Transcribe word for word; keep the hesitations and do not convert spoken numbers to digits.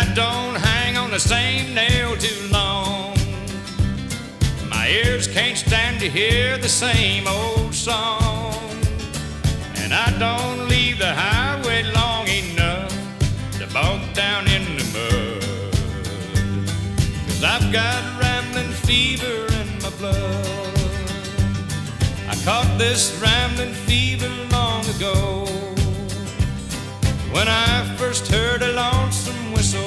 don't hang on the same nail too long. My ears can't stand to hear the same old song. And I don't leave the highway long enough to bog down in the mud. 'Cause I've got rambling fever in my blood. I caught this rambling fever long ago when I first heard a lonesome whistle